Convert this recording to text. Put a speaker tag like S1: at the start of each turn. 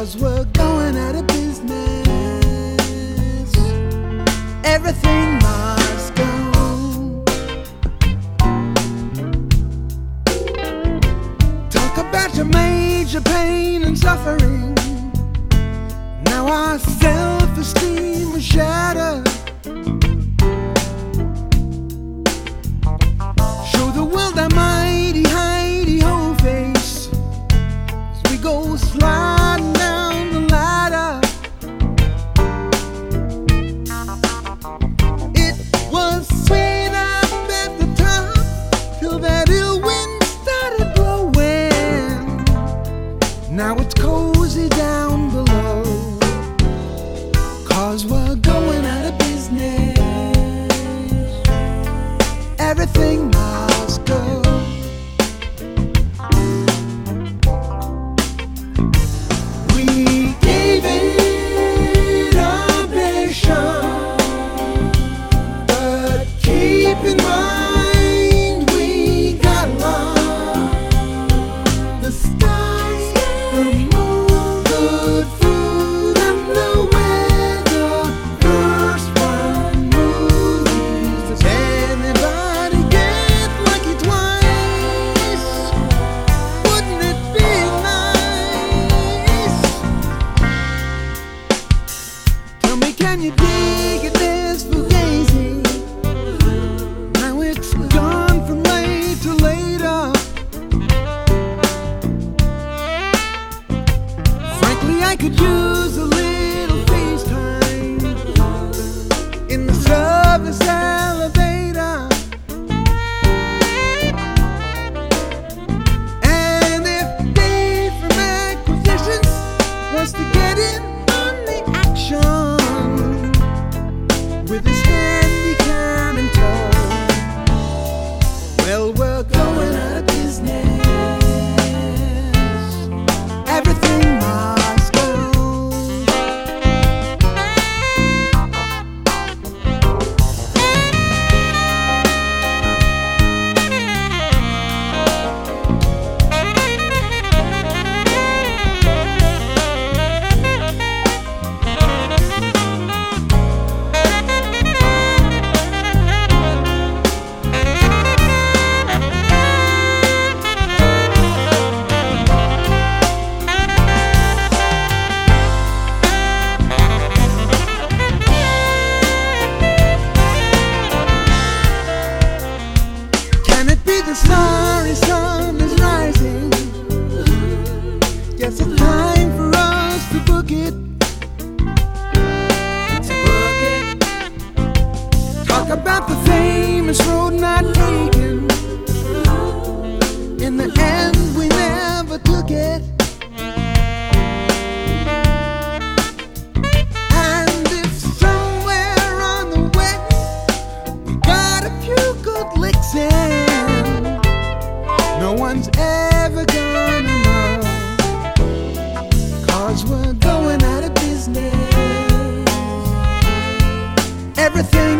S1: 'cause we're going out of business. Everything must go. Talk about your major pain and suffering. Now our self-esteem was shattered. Show the world our mighty, hidey-ho face as we go sliding down the ladder. It was sweet up at the top till that ill wind started blowing. Now it's cozy down below, 'cause we're going out of business. Everything must go. We gave it our best shot, but keep in mind we got lost. The sky, the moon, good food and the weather. First one movies. Does anybody get lucky twice? Wouldn't it be nice? Tell me, can you dig it, this fugazi? Now it's gone from late to later. Frankly, I could use a little FaceTime in the service elevator. And if Dave from Acquisitions wants to get in on the action with his handy cam in tow, well, we're going out of business. Everything must go. Can it be the starry sun is rising? Guess it's time for us to book it. Talk about the famous road not taken. In the end, we never took it. And if somewhere on the way we got a few good licks in, no one's ever gonna know, 'cause we're going out of business. Everything